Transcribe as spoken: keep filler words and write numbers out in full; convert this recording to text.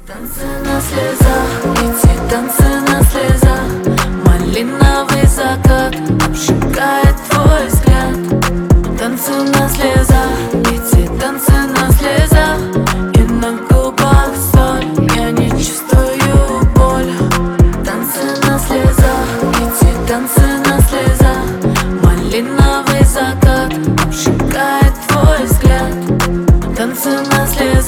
Танцы на слезах, эти танцы на слезах. Малиновый закат обжигает твой взгляд. Танцы на слезах, эти танцы на слезах. И на губах соль, я не чувствую боль. Танцы на слезах, эти танцы на слезах. Малиновый закат обжигает твой взгляд. Танцы на слезах.